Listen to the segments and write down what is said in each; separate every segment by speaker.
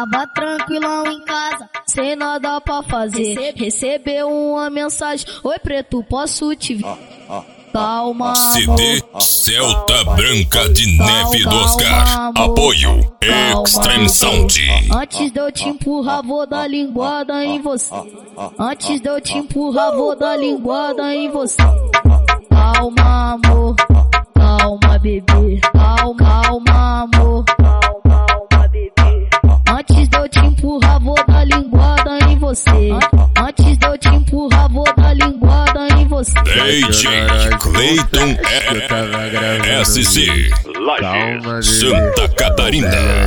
Speaker 1: Tava tranquilão em casa, sem nada pra fazer. Recebeu uma mensagem: oi preto, posso te ver? Calma,
Speaker 2: CD Celta Branca de Neve do Oscar. Apoio Extreme Sound.
Speaker 1: Antes de eu te empurrar, vou dar linguada em você. Antes de eu te empurrar, vou dar linguada em você. Calma, amor. Calma, bebê. Calma, amor. Calma, bebê. Antes de eu te empurrar, vou dar linguada em você. Antes de eu te empurrar, vou dar linguada em você.
Speaker 2: DJ Clayton SC Lages, Santa Catarina.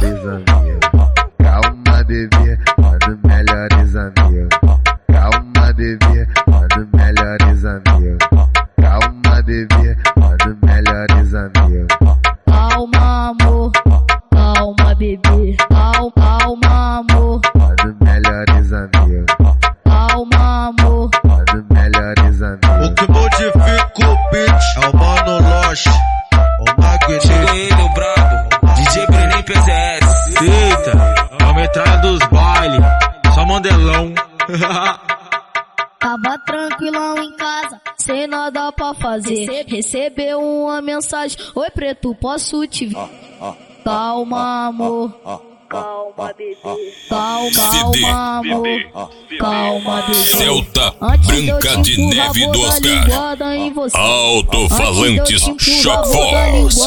Speaker 3: Calma, bebê, mano, melhores amigos. Calma, bebê, mano, melhores amigos. Calma, bebê, mano, melhores amigos.
Speaker 1: Calma, amor. Calma, bebê. Calma, amor.
Speaker 3: Mano, melhores amigos.
Speaker 1: Calma, amor.
Speaker 3: Mano, melhores amigos.
Speaker 4: O que modifica o beat é o Mano Lost, o Magneto.
Speaker 5: Chega ele, o brabo, DJ Brenem PZS.
Speaker 4: Eita, a metralha dos baile, só mandelão.
Speaker 1: Tava tranquilão em casa, sem nada pra fazer. Recebeu uma mensagem: oi preto, posso te ver? Calma, amor. Calma, bebê. Calma, amor. Calma, bebê.
Speaker 2: Celta Branca de Neve do Oscar. Alto-falantes Shock Force.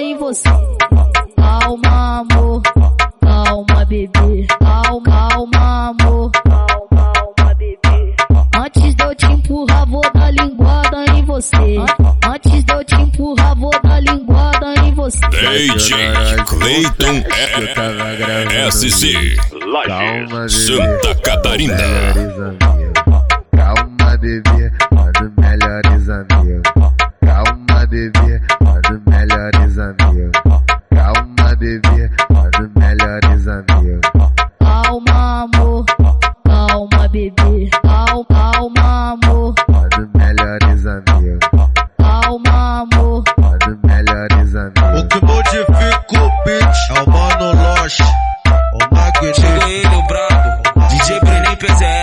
Speaker 1: Calma, amor. Calma, bebê. Calma, amor. Calma, bebê. Antes de eu te empurrar, vou dar linguada em você. Antes de eu te empurrar, vou dar linguada em você.
Speaker 2: DJ Clayton SC Lages, Santa Catarina.
Speaker 3: Calma, bebê, mano, melhores amigos. Calma, bebê, mano, melhores amigos. Calma, bebê, mano, melhores amigos.
Speaker 1: Calma, amor. Calma, bebê. Calma, amor.
Speaker 3: Mano, melhores amigos.
Speaker 1: Calma, amor.
Speaker 3: Mano, melhores amigos.
Speaker 4: O que modifica o beat é o Mano Lost, o Magneto.
Speaker 5: Chega ele, o brabo, DJ Brenem PZS.